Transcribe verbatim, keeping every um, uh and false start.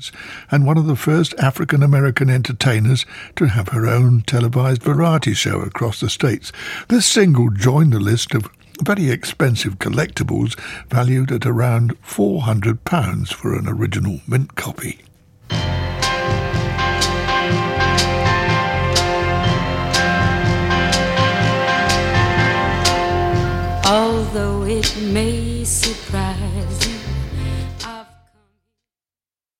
years, and one of the first African-American entertainers to have her own televised variety show across the states. This single joined the list of very expensive collectibles valued at around four hundred pounds for an original mint copy. Although it may